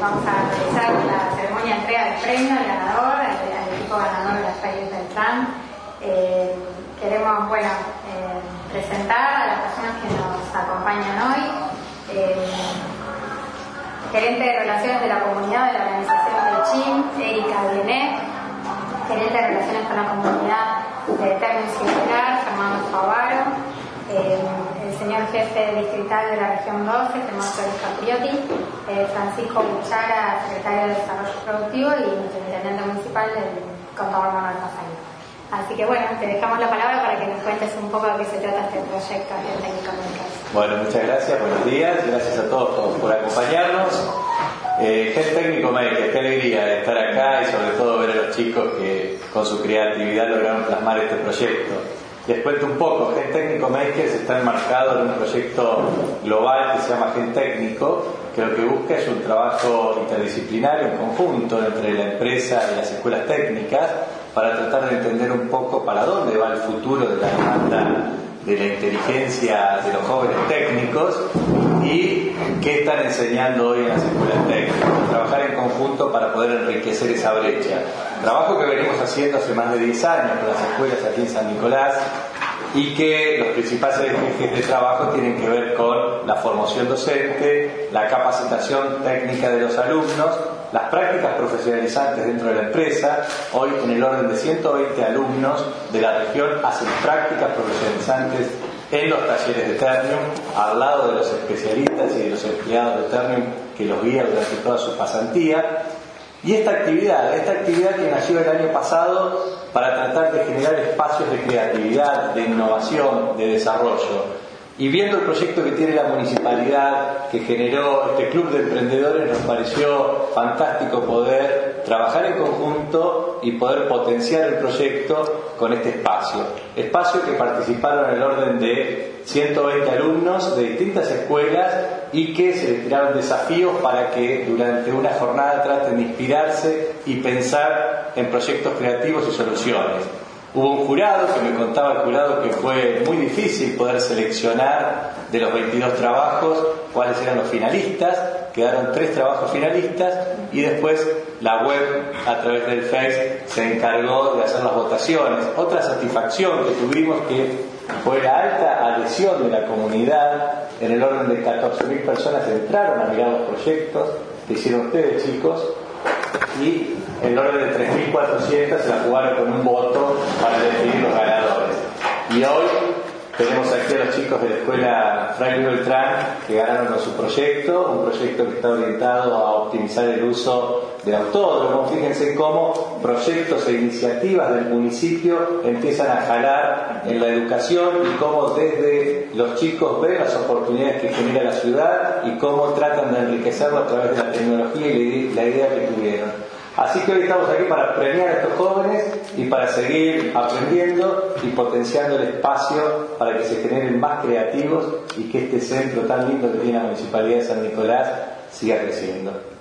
vamos a realizar la ceremonia de entrega del premio al ganador, al equipo ganador de las Freies del TRAN. Queremos, presentar a las personas que nos acompañan hoy. Gerente de Relaciones de la Comunidad de la Organización del CHIM, Erika Dienet. Gerente de Relaciones con la Comunidad de Ternium Circular, Fernando Favaro. El señor jefe distrital de la región 12, Germán Flores Capriotti. Francisco Buchara, secretario de Desarrollo Productivo, y nuestro intendente municipal, el contador Manuel Mazaño. Así que te dejamos la palabra para que nos cuentes un poco de qué se trata este proyecto aquí en Técnico Médicas. Bueno, muchas gracias, buenos días, gracias a todos por acompañarnos. Gen Técnico Makers, qué alegría de estar acá y sobre todo ver a los chicos que con su creatividad lograron plasmar este proyecto. Les cuento un poco. Gen Técnico Makers está enmarcado en un proyecto global que se llama Gen Técnico, que lo que busca es un trabajo interdisciplinario en conjunto entre la empresa y las escuelas técnicas para tratar de entender un poco para dónde va el futuro de la demanda de la inteligencia de los jóvenes técnicos y qué están enseñando hoy en las escuelas técnicas. Trabajar en conjunto para poder enriquecer esa brecha. Trabajo que venimos haciendo hace más de 10 años con las escuelas aquí en San Nicolás y que los principales ejes de trabajo tienen que ver con la formación docente, la capacitación técnica de los alumnos, las prácticas profesionalizantes dentro de la empresa. Hoy en el orden de 120 alumnos de la región hacen prácticas profesionalizantes en los talleres de Ternium, al lado de los especialistas y de los empleados de Ternium que los guían durante toda su pasantía. Y esta actividad que nació el año pasado para tratar de generar espacios de creatividad, de innovación, de desarrollo. Y viendo el proyecto que tiene la municipalidad, que generó este club de emprendedores, nos pareció fantástico poder trabajar en conjunto y poder potenciar el proyecto con este espacio. Espacio que participaron en el orden de 120 alumnos de distintas escuelas y que se les tiraron desafíos para que durante una jornada traten de inspirarse y pensar en proyectos creativos y soluciones. Hubo un jurado que me contaba el jurado que fue muy difícil poder seleccionar de los 22 trabajos cuáles eran los finalistas. Quedaron 3 trabajos finalistas y después la web a través del Face se encargó de hacer las votaciones. Otra satisfacción que tuvimos que fue la alta adhesión de la comunidad. En el orden de 14.000 personas entraron a mirar los proyectos que hicieron ustedes, chicos, y en el orden de 3.400 se la jugaron con un voto para definir los ganadores. Y hoy tenemos aquí a los chicos de la escuela Fray Luis Beltrán que ganaron con su proyecto, un proyecto que está orientado a optimizar el uso del autódromo. Fíjense cómo proyectos e iniciativas del municipio empiezan a jalar en la educación y cómo desde los chicos ven las oportunidades que genera la ciudad y cómo tratan de enriquecerlo a través de la tecnología y la idea que tuvieron. Así que hoy estamos aquí para premiar a estos jóvenes y para seguir aprendiendo y potenciando el espacio para que se generen más creativos y que este centro tan lindo que tiene la Municipalidad de San Nicolás siga creciendo.